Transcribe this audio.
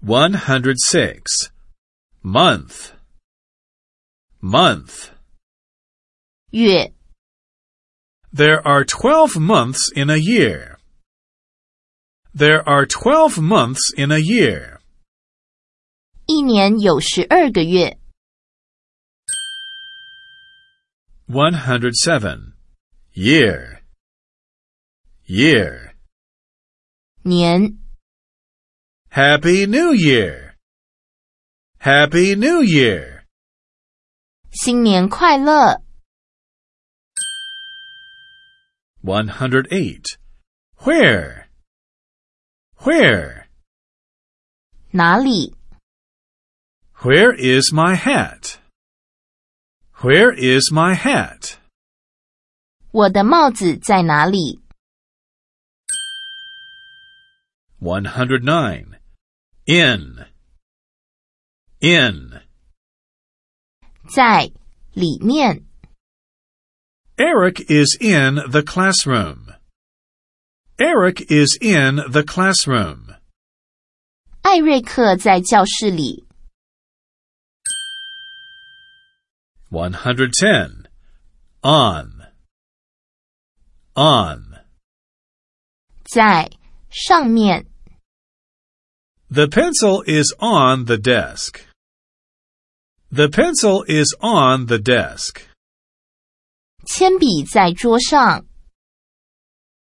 106. Month. Month. 月 There are 12 months in a year. There are 12 months in a year. 一年有12个月 107. Year. Year. 年 Happy New Year. Happy New Year. 新年快乐 108. Where? Where? 哪里 Where is my hat? Where is my hat? 我的帽子在哪里 109. In. In. 在里面 Eric is in the classroom. Eric is in the classroom. 艾瑞克在教室里 110. On. On. 在上面 The pencil is on the desk. The pencil is on the desk. 铅笔在桌上